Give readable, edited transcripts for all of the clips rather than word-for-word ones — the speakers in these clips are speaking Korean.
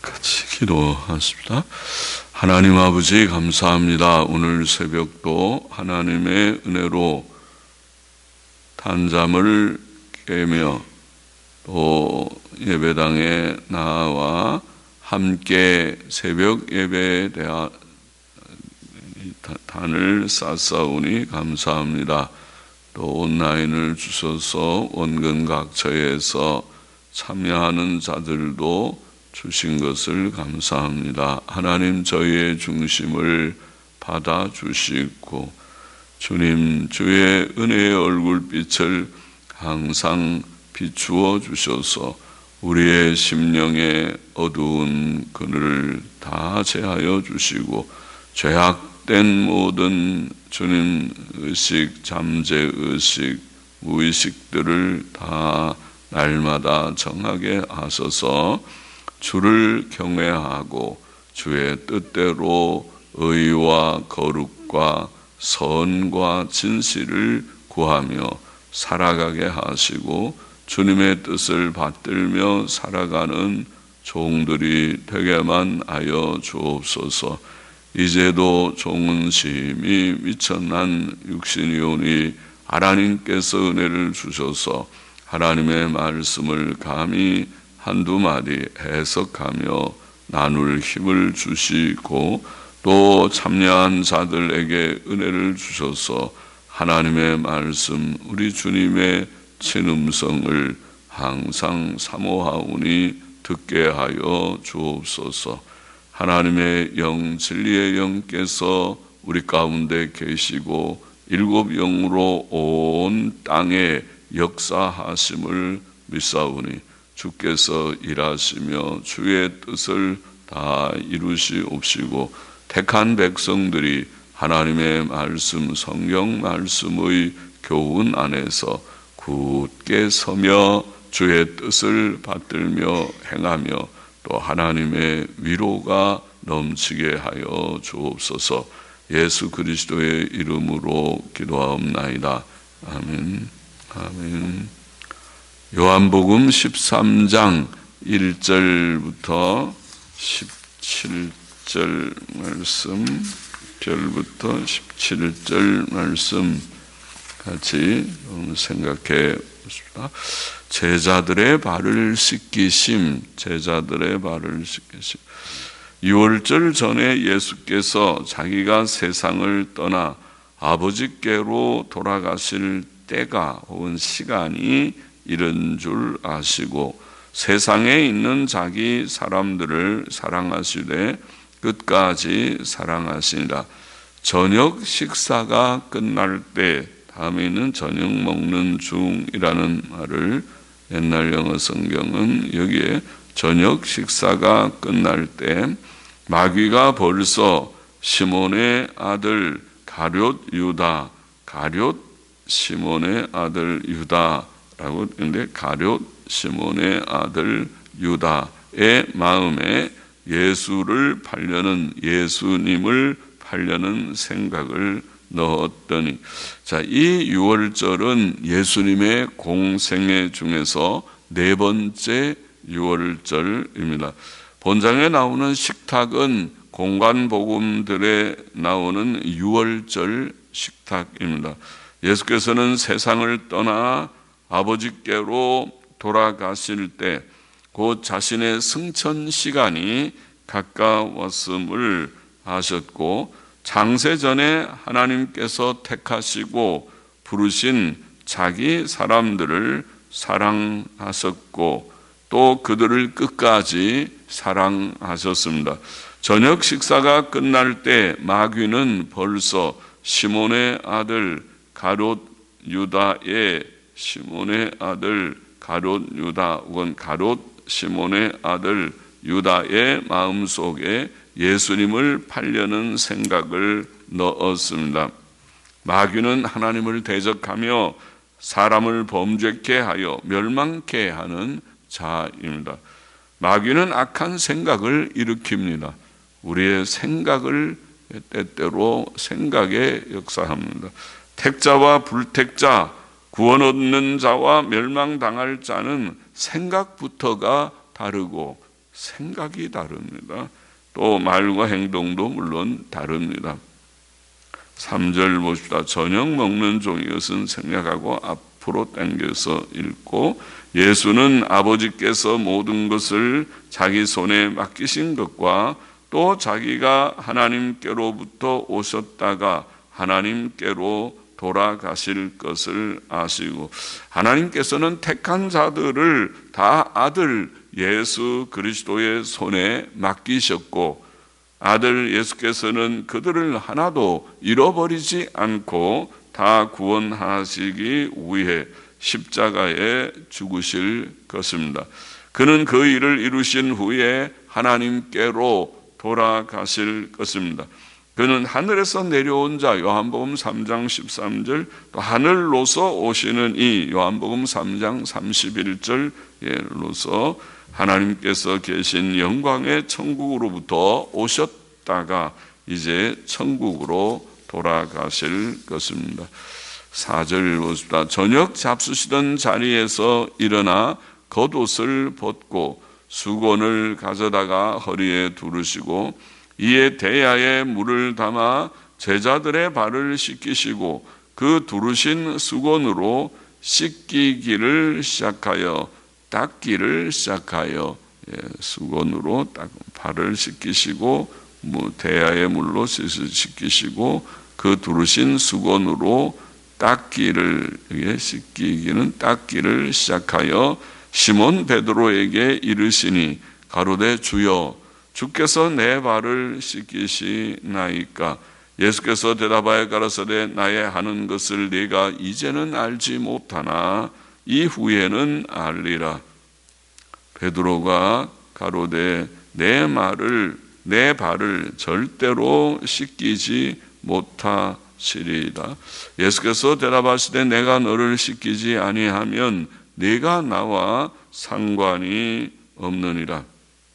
같이 기도하십시다. 하나님 아버지 감사합니다. 오늘 새벽도 하나님의 은혜로 단잠을 깨며 또 예배당에 나와 함께 새벽 예배에 대한 단을 쌓사오니 감사합니다. 또 온라인을 주셔서 원근 각처에서 참여하는 자들도 주신 것을 감사합니다. 하나님 저희의 중심을 받아주시고 주님 주의 은혜의 얼굴빛을 항상 비추어 주셔서 우리의 심령의 어두운 그늘을 다 제하여 주시고 죄악된 모든 주님 의식, 잠재의식, 무의식들을 다 날마다 정하게 하셔서 주를 경외하고 주의 뜻대로 의와 거룩과 선과 진실을 구하며 살아가게 하시고 주님의 뜻을 받들며 살아가는 종들이 되게만 하여 주옵소서. 이제도 종은 심히 미천한 육신이오니 하나님께서 은혜를 주셔서 하나님의 말씀을 감히 한두 마디 해석하며 나눌 힘을 주시고 또 참여한 자들에게 은혜를 주셔서 하나님의 말씀 우리 주님의 친음성을 항상 사모하오니 듣게 하여 주옵소서. 하나님의 영 진리의 영께서 우리 가운데 계시고 일곱 영으로 온 땅에 역사하심을 믿사오니 주께서 일하시며 주의 뜻을 다 이루시옵시고 택한 백성들이 하나님의 말씀 성경 말씀의 교훈 안에서 굳게 서며 주의 뜻을 받들며 행하며 또 하나님의 위로가 넘치게 하여 주옵소서. 예수 그리스도의 이름으로 기도하옵나이다. 아멘. 아멘. 요한복음 13장 1절부터 17절 말씀, 1절부터 17절 말씀 같이 생각해 보십시다. 제자들의 발을 씻기심, 제자들의 발을 씻기심. 6월절 전에 예수께서 자기가 세상을 떠나 아버지께로 돌아가실 때가 혹은 시간이 이른 줄 아시고 세상에 있는 자기 사람들을 사랑하시되 끝까지 사랑하시니라. 저녁 식사가 끝날 때, 다음에는 저녁 먹는 중이라는 말을 옛날 영어 성경은 여기에 저녁 식사가 끝날 때 마귀가 벌써 시몬의 아들 가룟 유다, 가룟 시몬의 아들 유다라고 했는데 가룟 시몬의 아들 유다의 마음에 예수를 팔려는, 예수님을 팔려는 생각을 넣었더니, 자, 이 6월절은 예수님의 공생애 중에서 네 번째 6월절입니다. 본장에 나오는 식탁은 공관복음들에 나오는 6월절 식탁입니다. 예수께서는 세상을 떠나 아버지께로 돌아가실 때 곧 자신의 승천 시간이 가까웠음을 아셨고 장세전에 하나님께서 택하시고 부르신 자기 사람들을 사랑하셨고 또 그들을 끝까지 사랑하셨습니다. 저녁 식사가 끝날 때 마귀는 벌써 시몬의 아들 가룟 유다의 시몬의 아들 가룟 유다 혹은 가룟 시몬의 아들 유다의 마음속에 예수님을 팔려는 생각을 넣었습니다. 마귀는 하나님을 대적하며 사람을 범죄케 하여 멸망케 하는 자입니다. 마귀는 악한 생각을 일으킵니다. 우리의 생각을 때때로 생각에 역사합니다. 택자와 불택자, 구원 얻는 자와 멸망당할 자는 생각부터가 다르고 생각이 다릅니다. 또 말과 행동도 물론 다릅니다. 3절 봅시다. 저녁 먹는 종이것은 생략하고 앞으로 당겨서 읽고, 예수는 아버지께서 모든 것을 자기 손에 맡기신 것과 또 자기가 하나님께로부터 오셨다가 하나님께로 돌아가실 것을 아시고, 하나님께서는 택한 자들을 다 아들 예수 그리스도의 손에 맡기셨고, 아들 예수께서는 그들을 하나도 잃어버리지 않고 다 구원하시기 위해 십자가에 죽으실 것입니다. 그는 그 일을 이루신 후에 하나님께로 돌아가실 것입니다. 그는 하늘에서 내려온 자, 요한복음 3장 13절, 또 하늘로서 오시는 이, 요한복음 3장 31절로서 하나님께서 계신 영광의 천국으로부터 오셨다가 이제 천국으로 돌아가실 것입니다. 4절 보십시다. 저녁 잡수시던 자리에서 일어나 겉옷을 벗고 수건을 가져다가 허리에 두르시고, 이에 대야에 물을 담아 제자들의 발을 씻기시고 그 두르신 수건으로 씻기기를 시작하여 닦기를 시작하여, 수건으로 발을 씻기시고 대야의 물로 씻기시고 그 두르신 수건으로 씻기기는 닦기를 시작하여 시몬 베드로에게 이르시니 가로되 주여, 주께서 내 발을 씻기시나이까? 예수께서 대답하여 가라사대 나의 하는 것을 네가 이제는 알지 못하나 이후에는 알리라. 베드로가 가로되 내 발을 절대로 씻기지 못하시리이다. 예수께서 대답하시되 내가 너를 씻기지 아니하면 네가 나와 상관이 없느니라.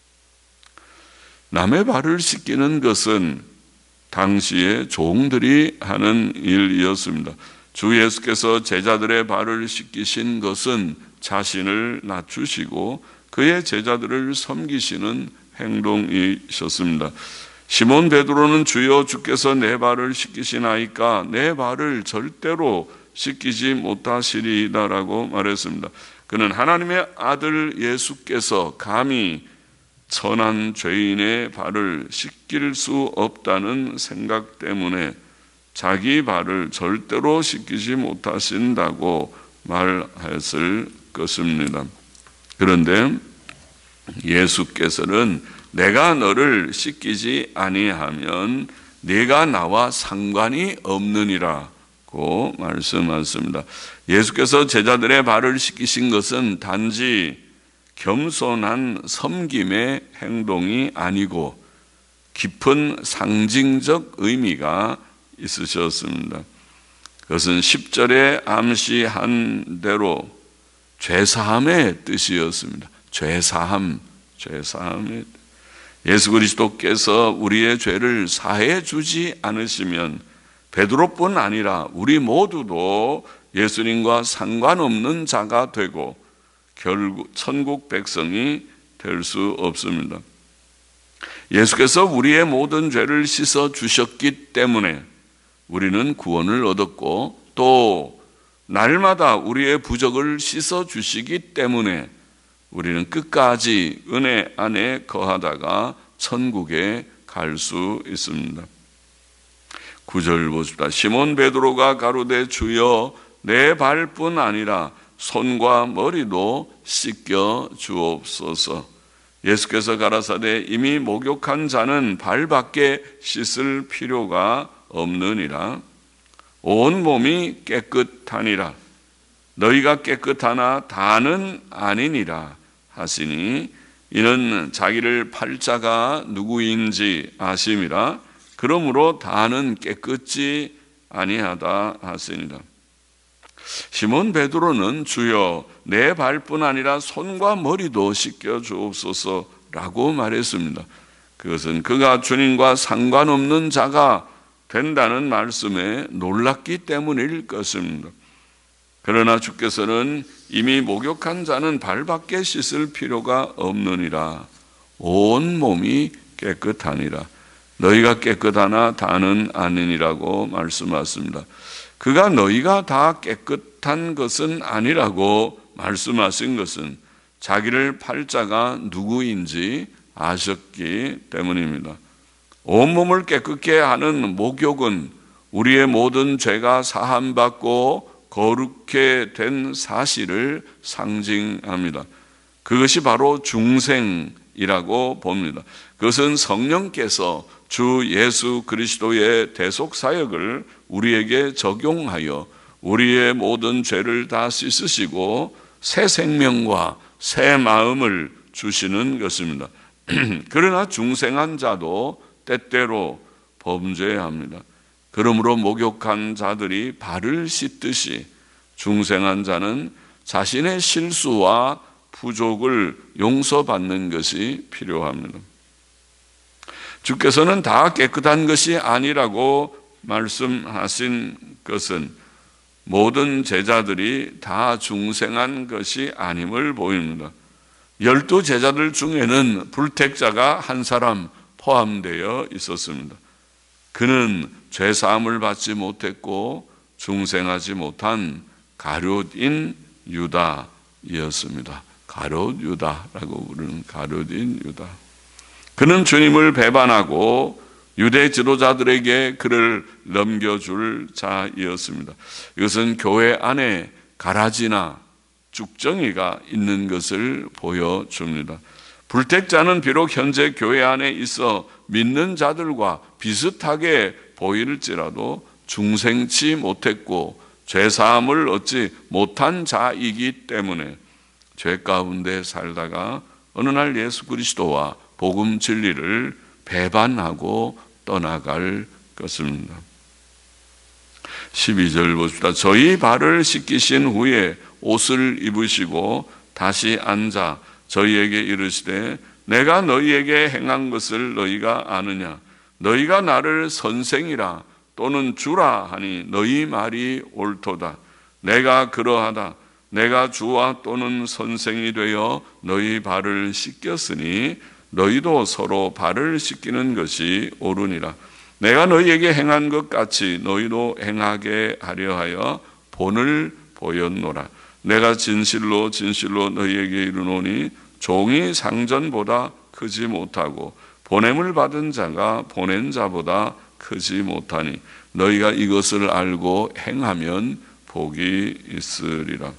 남의 발을 씻기는 것은 당시에 종들이 하는 일이었습니다. 주 예수께서 제자들의 발을 씻기신 것은 자신을 낮추시고 그의 제자들을 섬기시는 행동이셨습니다. 시몬 베드로는 주여, 주께서 내 발을 씻기시나이까? 내 발을 절대로 씻기지 못하시리이다라고 말했습니다. 그는 하나님의 아들 예수께서 감히 선한 죄인의 발을 씻길 수 없다는 생각 때문에 자기 발을 절대로 씻기지 못하신다고 말했을 것입니다. 그런데 예수께서는 내가 너를 씻기지 아니하면 네가 나와 상관이 없느니라고 말씀하셨습니다. 예수께서 제자들의 발을 씻기신 것은 단지 겸손한 섬김의 행동이 아니고 깊은 상징적 의미가 있으셨습니다. 그것은 10절에 암시한 대로 죄사함의 뜻이었습니다. 죄사함의 예수 그리스도께서 우리의 죄를 사해 주지 않으시면 베드로뿐 아니라 우리 모두도 예수님과 상관없는 자가 되고 결국 천국 백성이 될 수 없습니다. 예수께서 우리의 모든 죄를 씻어 주셨기 때문에 우리는 구원을 얻었고, 또 날마다 우리의 부족을 씻어 주시기 때문에 우리는 끝까지 은혜 안에 거하다가 천국에 갈 수 있습니다. 9절 보십시다. 시몬 베드로가 가로되 주여, 내 발뿐 아니라 손과 머리도 씻겨 주옵소서. 예수께서 가라사대 이미 목욕한 자는 발밖에 씻을 필요가 없느니라. 온 몸이 깨끗하니라. 너희가 깨끗하나 다는 아니니라 하시니, 이는 자기를 팔 자가 누구인지 아심이라. 그러므로 다는 깨끗지 아니하다 하시니라. 시몬 베드로는 주여, 내 발뿐 아니라 손과 머리도 씻겨 주옵소서라고 말했습니다. 그것은 그가 주님과 상관없는 자가 된다는 말씀에 놀랐기 때문일 것입니다. 그러나 주께서는 이미 목욕한 자는 발밖에 씻을 필요가 없느니라. 온 몸이 깨끗하니라. 너희가 깨끗하나 다는 아니니라고 말씀하십니다. 그가 너희가 다 깨끗한 것은 아니라고 말씀하신 것은 자기를 팔자가 누구인지 아셨기 때문입니다. 온몸을 깨끗게 하는 목욕은 우리의 모든 죄가 사함받고 거룩게 된 사실을 상징합니다. 그것이 바로 중생이라고 봅니다. 그것은 성령께서 주 예수 그리스도의 대속 사역을 우리에게 적용하여 우리의 모든 죄를 다 씻으시고 새 생명과 새 마음을 주시는 것입니다. 그러나 중생한 자도 때때로 범죄합니다. 그러므로 목욕한 자들이 발을 씻듯이 중생한 자는 자신의 실수와 부족을 용서받는 것이 필요합니다. 주께서는 다 깨끗한 것이 아니라고 말씀하신 것은 모든 제자들이 다 중생한 것이 아님을 보입니다. 12 제자들 중에는 불택자가 한 사람 포함되어 있었습니다. 그는 죄사함을 받지 못했고 중생하지 못한 가룟인 유다였습니다. 가룟 유다라고 부르는 가룟인 유다. 그는 주님을 배반하고 유대 지도자들에게 그를 넘겨줄 자이었습니다. 이것은 교회 안에 가라지나 쭉정이가 있는 것을 보여줍니다. 불택자는 비록 현재 교회 안에 있어 믿는 자들과 비슷하게 보일지라도 중생치 못했고 죄사함을 얻지 못한 자이기 때문에 죄 가운데 살다가 어느 날 예수 그리스도와 복음 진리를 배반하고 떠나갈 것입니다. 12절 봅시다. 저희 발을 씻기신 후에 옷을 입으시고 다시 앉아 저희에게 이르시되 내가 너희에게 행한 것을 너희가 아느냐? 너희가 나를 선생이라 또는 주라 하니 너희 말이 옳도다. 내가 그러하다. 내가 주와 또는 선생이 되어 너희 발을 씻겼으니 너희도 서로 발을 씻기는 것이 옳으니라. 내가 너희에게 행한 것 같이 너희도 행하게 하려 하여 본을 보였노라. 내가 진실로 진실로 너희에게 이르노니 종이 상전보다 크지 못하고 보냄을 받은 자가 보낸 자보다 크지 못하니 너희가 이것을 알고 행하면 복이 있으리라.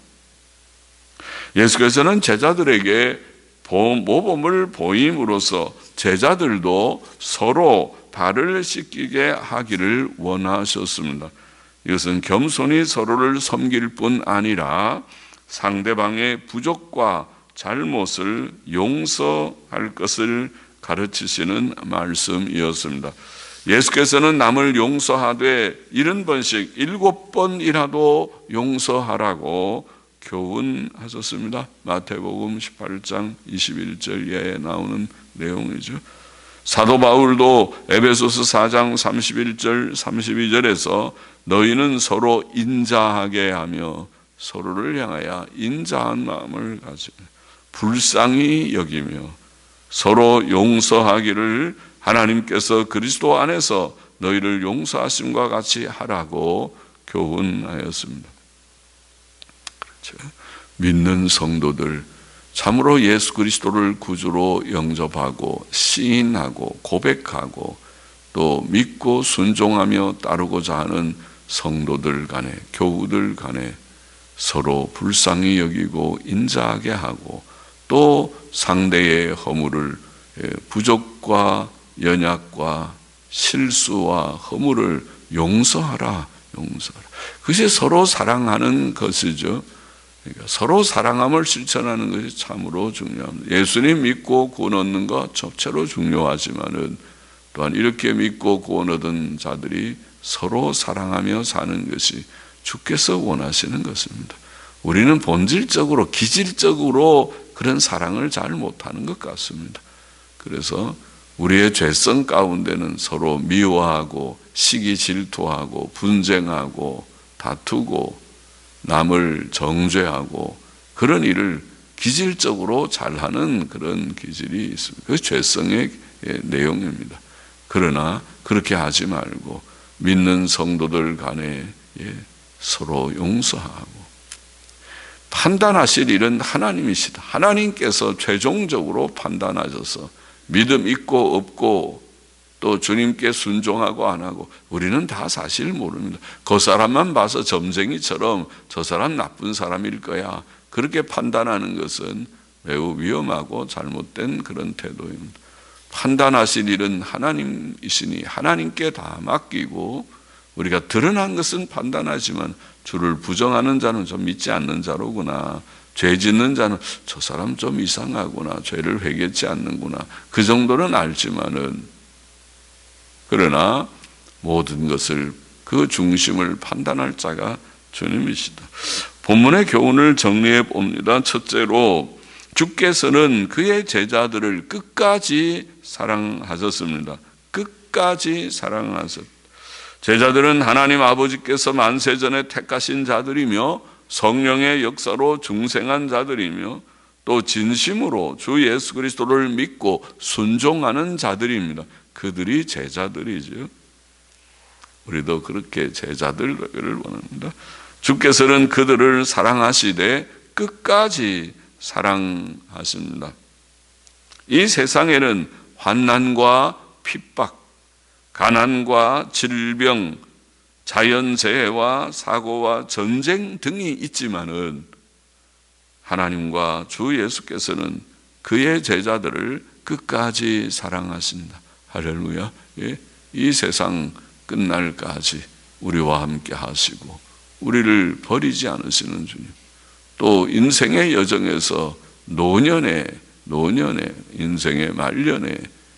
예수께서는 제자들에게 모범을 보임으로써 제자들도 서로 발을 씻기게 하기를 원하셨습니다. 이것은 겸손히 서로를 섬길 뿐 아니라 상대방의 부족과 잘못을 용서할 것을 가르치시는 말씀이었습니다. 예수께서는 남을 용서하되 70번씩 7번이라도 용서하라고 교훈하셨습니다. 마태복음 18장 21절에 나오는 내용이죠. 사도 바울도 에베소서 4장 31절 32절에서 너희는 서로 인자하게 하며 서로를 향하여 인자한 마음을 가지고 불쌍히 여기며 서로 용서하기를 하나님께서 그리스도 안에서 너희를 용서하심과 같이 하라고 교훈하였습니다. 그렇죠? 믿는 성도들 참으로 예수 그리스도를 구주로 영접하고 시인하고 고백하고 또 믿고 순종하며 따르고자 하는 성도들 간에 교우들 간에 서로 불쌍히 여기고 인자하게 하고 또 상대의 허물을 부족과 연약과 실수와 허물을 용서하라. 그것이 서로 사랑하는 것이죠. 그러니까 서로 사랑함을 실천하는 것이 참으로 중요합니다. 예수님 믿고 구원 얻는 것 적체로 중요하지만은 또한 이렇게 믿고 구원 얻은 자들이 서로 사랑하며 사는 것이 주께서 원하시는 것입니다. 우리는 본질적으로 기질적으로 그런 사랑을 잘 못하는 것 같습니다. 그래서 우리의 죄성 가운데는 서로 미워하고 시기 질투하고 분쟁하고 다투고 남을 정죄하고 그런 일을 기질적으로 잘하는 그런 기질이 있습니다. 그게 죄성의 내용입니다. 그러나 그렇게 하지 말고 믿는 성도들 간에 서로 용서하고, 판단하실 일은 하나님이시다. 하나님께서 최종적으로 판단하셔서 믿음 있고 없고 또 주님께 순종하고 안 하고, 우리는 다 사실 모릅니다. 그 사람만 봐서 점쟁이처럼 저 사람 나쁜 사람일 거야, 그렇게 판단하는 것은 매우 위험하고 잘못된 그런 태도입니다. 판단하실 일은 하나님이시니 하나님께 다 맡기고, 우리가 드러난 것은 판단하지만 주를 부정하는 자는 좀 믿지 않는 자로구나, 죄 짓는 자는 저 사람 좀 이상하구나, 죄를 회개치 않는구나, 그 정도는 알지만은, 그러나 모든 것을 그 중심을 판단할 자가 주님이시다. 본문의 교훈을 정리해 봅니다. 첫째로, 주께서는 그의 제자들을 끝까지 사랑하셨습니다. 끝까지 사랑하셨다. 제자들은 하나님 아버지께서 만세전에 택하신 자들이며 성령의 역사로 중생한 자들이며 또 진심으로 주 예수 그리스도를 믿고 순종하는 자들입니다. 그들이 제자들이죠. 우리도 그렇게 제자들 되기를 원합니다. 주께서는 그들을 사랑하시되 끝까지 사랑하십니다. 이 세상에는 환난과 핍박, 가난과 질병, 자연재해와 사고와 전쟁 등이 있지만은 하나님과 주 예수께서는 그의 제자들을 끝까지 사랑하신다. 할렐루야. 이 세상 끝날까지 우리와 함께 하시고 우리를 버리지 않으시는 주님, 또 인생의 여정에서 노년에 인생의 말년에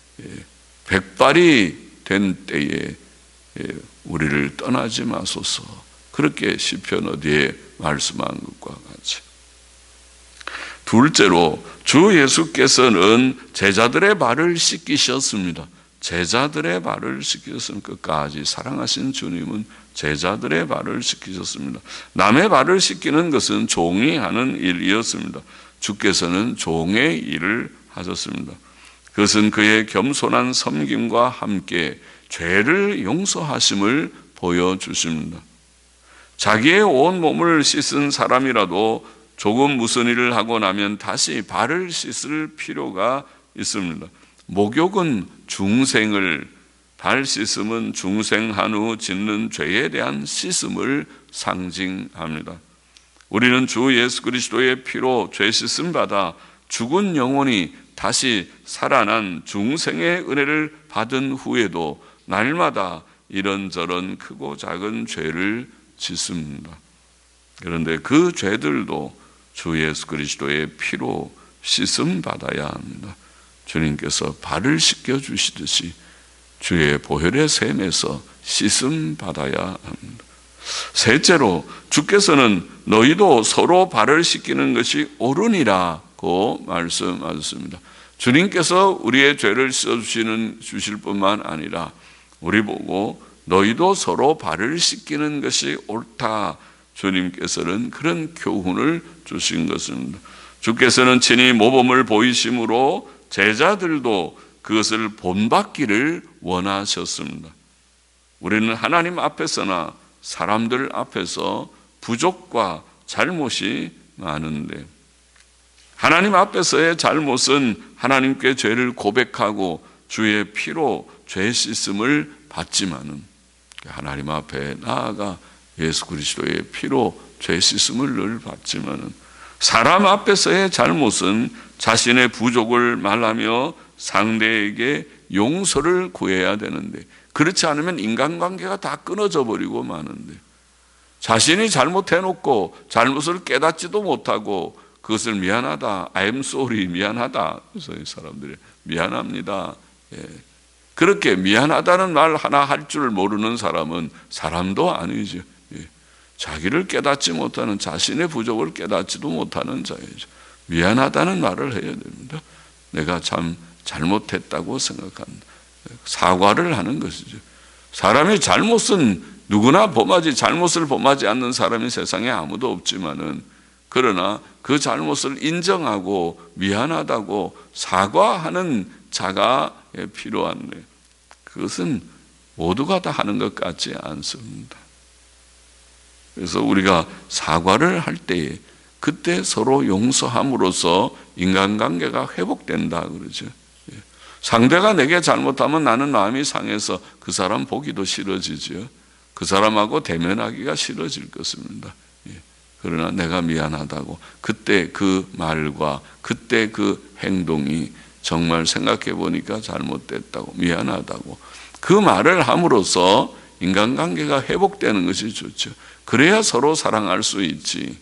백발이 된 때에 우리를 떠나지 마소서, 그렇게 시편 어디에 말씀한 것과 같이. 둘째로, 주 예수께서는 제자들의 발을 씻기셨습니다. 제자들의 발을 씻기셨습니다. 끝까지 사랑하신 주님은 제자들의 발을 씻기셨습니다. 남의 발을 씻기는 것은 종이 하는 일이었습니다. 주께서는 종의 일을 하셨습니다. 그것은 그의 겸손한 섬김과 함께 죄를 용서하심을 보여주십니다. 자기의 온 몸을 씻은 사람이라도 조금 무슨 일을 하고 나면 다시 발을 씻을 필요가 있습니다. 목욕은 중생을, 발 씻음은 중생한 후 짓는 죄에 대한 씻음을 상징합니다. 우리는 주 예수 그리스도의 피로 죄 씻음 받아 죽은 영혼이 다시 살아난 중생의 은혜를 받은 후에도 날마다 이런저런 크고 작은 죄를 짓습니다. 그런데 그 죄들도 주 예수 그리스도의 피로 씻음 받아야 합니다. 주님께서 발을 씻겨 주시듯이 주의 보혈의 셈에서 씻음 받아야 합니다. 셋째로, 주께서는 너희도 서로 발을 씻기는 것이 옳으니라고 말씀하셨습니다. 주님께서 우리의 죄를 씻어주실 뿐만 아니라 우리 보고 너희도 서로 발을 씻기는 것이 옳다, 주님께서는 그런 교훈을 주신 것입니다. 주께서는 친히 모범을 보이심으로 제자들도 그것을 본받기를 원하셨습니다. 우리는 하나님 앞에서나 사람들 앞에서 부족과 잘못이 많은데, 하나님 앞에서의 잘못은 하나님께 죄를 고백하고 주의 피로 죄 씻음을 받지만은, 하나님 앞에 나아가 예수 그리스도의 피로 죄 씻음을 늘 받지만은, 사람 앞에서의 잘못은 자신의 부족을 말하며 상대에게 용서를 구해야 되는데, 그렇지 않으면 인간관계가 다 끊어져 버리고 마는데, 자신이 잘못해놓고 잘못을 깨닫지도 못하고 그것을 미안하다, I'm sorry, 미안하다, 그래서 이 사람들이 미안합니다, 그렇게 미안하다는 말 하나 할 줄 모르는 사람은 사람도 아니죠. 자기를 깨닫지 못하는, 자신의 부족을 깨닫지도 못하는 자이죠. 미안하다는 말을 해야 됩니다. 내가 참 잘못했다고 생각한다. 사과를 하는 것이죠. 사람의 잘못은 누구나 범하지, 잘못을 범하지 않는 사람이 세상에 아무도 없지만은 그러나 그 잘못을 인정하고 미안하다고 사과하는 자가 필요한데 그것은 모두가 다 하는 것 같지 않습니다. 그래서 우리가 사과를 할 때에 그때 서로 용서함으로써 인간관계가 회복된다 그러죠. 상대가 내게 잘못하면 나는 마음이 상해서 그 사람 보기도 싫어지죠. 그 사람하고 대면하기가 싫어질 것입니다. 그러나 내가 미안하다고 그때 그 말과 그때 그 행동이 정말 생각해 보니까 잘못됐다고 미안하다고 그 말을 함으로써 인간관계가 회복되는 것이 좋죠. 그래야 서로 사랑할 수 있지.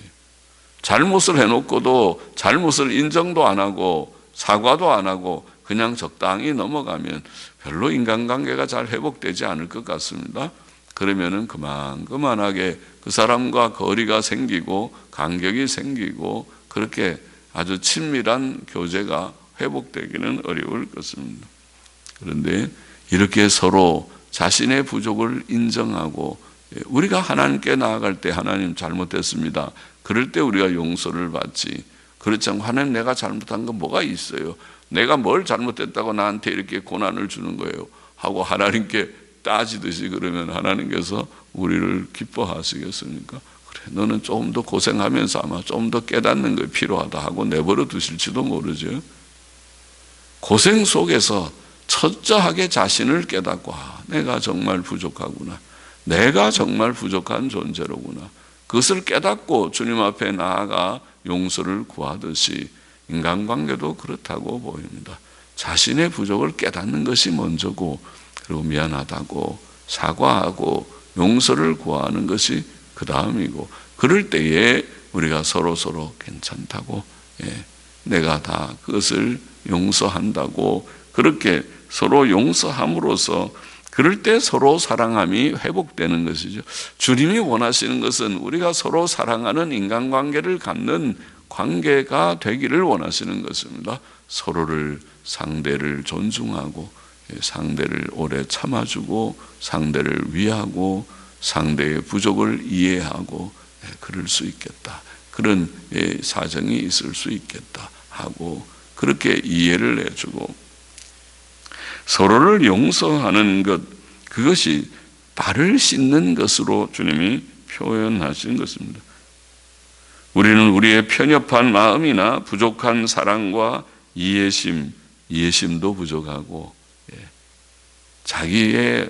잘못을 해놓고도 잘못을 인정도 안 하고 사과도 안 하고 그냥 적당히 넘어가면 별로 인간관계가 잘 회복되지 않을 것 같습니다. 그러면은 그만하게 그 사람과 거리가 생기고 간격이 생기고 그렇게 아주 친밀한 교제가 회복되기는 어려울 것입니다. 그런데 이렇게 서로 자신의 부족을 인정하고 우리가 하나님께 나아갈 때 하나님 잘못했습니다. 그럴 때 우리가 용서를 받지. 그렇지 않고 하나님 내가 잘못한 건 뭐가 있어요? 내가 뭘 잘못했다고 나한테 이렇게 고난을 주는 거예요? 하고 하나님께 따지듯이 그러면 하나님께서 우리를 기뻐하시겠습니까? 그래, 너는 조금 더 고생하면서 아마 좀 더 깨닫는 게 필요하다 하고 내버려 두실지도 모르죠. 고생 속에서 철저하게 자신을 깨닫고 내가 정말 부족하구나. 내가 정말 부족한 존재로구나. 그것을 깨닫고 주님 앞에 나아가 용서를 구하듯이 인간관계도 그렇다고 보입니다. 자신의 부족을 깨닫는 것이 먼저고 그리고 미안하다고 사과하고 용서를 구하는 것이 그 다음이고 그럴 때에 우리가 서로 괜찮다고 내가 다 그것을 용서한다고 그렇게 서로 용서함으로써 그럴 때 서로 사랑함이 회복되는 것이죠. 주님이 원하시는 것은 우리가 서로 사랑하는 인간관계를 갖는 관계가 되기를 원하시는 것입니다. 서로를 상대를 존중하고 상대를 오래 참아주고 상대를 위하고 상대의 부족을 이해하고 그럴 수 있겠다. 그런 사정이 있을 수 있겠다 하고 그렇게 이해를 해주고 서로를 용서하는 것 그것이 발을 씻는 것으로 주님이 표현하신 것입니다. 우리는 우리의 편협한 마음이나 부족한 사랑과 이해심도 부족하고 자기의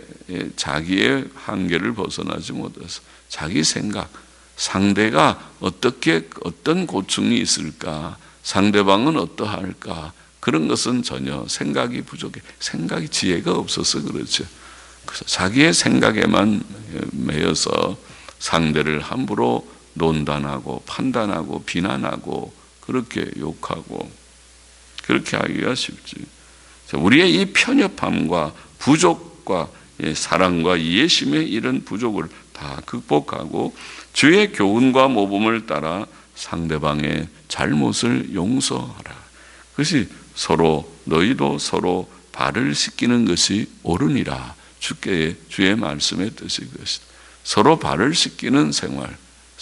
한계를 벗어나지 못해서 자기 생각, 상대가 어떤 고충이 있을까, 상대방은 어떠할까 그런 것은 전혀 생각이 부족해. 생각이 지혜가 없어서 그렇죠. 그래서 자기의 생각에만 매여서 상대를 함부로 논단하고 판단하고 비난하고 그렇게 욕하고 그렇게 하기가 쉽지. 우리의 이 편협함과 부족과 사랑과 이해심의 이런 부족을 다 극복하고 주의 교훈과 모범을 따라 상대방의 잘못을 용서하라. 그것이 너희도 서로 발을 씻기는 것이 옳으니라. 주의 말씀의 뜻이 그것이다. 서로 발을 씻기는 생활,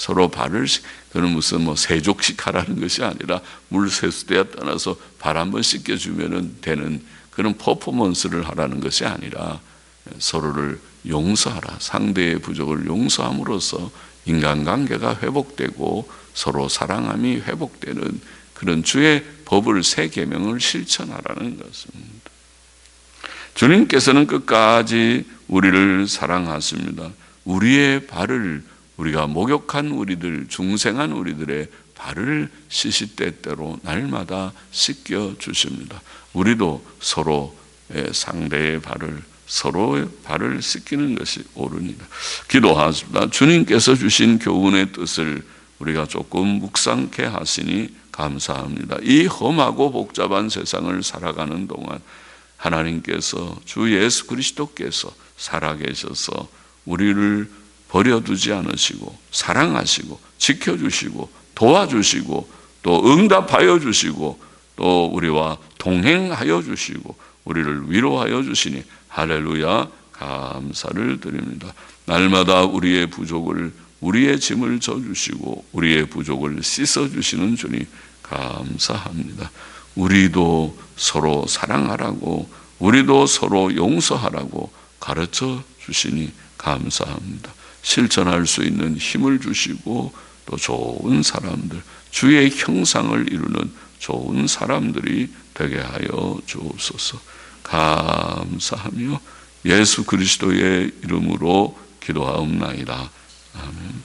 그는 무슨 세족식 하라는 것이 아니라 물 세수대에 떠나서 발 한번 씻겨주면 되는 그런 퍼포먼스를 하라는 것이 아니라 서로를 용서하라. 상대의 부족을 용서함으로써 인간관계가 회복되고 서로 사랑함이 회복되는 그런 주의 법을 새 계명을 실천하라는 것입니다. 주님께서는 끝까지 우리를 사랑하십니다. 우리의 발을 우리가 목욕한 우리들, 중생한 우리들의 발을 시시때때로 날마다 씻겨 주십니다. 우리도 상대의 서로의 발을 씻기는 것이 옳으니라. 기도하십니다. 주님께서 주신 교훈의 뜻을 우리가 조금 묵상케 하시니 감사합니다. 이 험하고 복잡한 세상을 살아가는 동안 하나님께서 주 예수 그리스도께서 살아계셔서 우리를 버려두지 않으시고 사랑하시고 지켜주시고 도와주시고 또 응답하여 주시고 또 우리와 동행하여 주시고 우리를 위로하여 주시니 할렐루야 감사를 드립니다. 날마다 우리의 부족을 우리의 짐을 져주시고 우리의 부족을 씻어주시는 주님 감사합니다. 우리도 서로 사랑하라고, 우리도 서로 용서하라고 가르쳐 주시니 감사합니다. 실천할 수 있는 힘을 주시고 또 좋은 사람들, 주의 형상을 이루는 좋은 사람들이 되게 하여 주옵소서. 감사하며 예수 그리스도의 이름으로 기도하옵나이다. 아멘.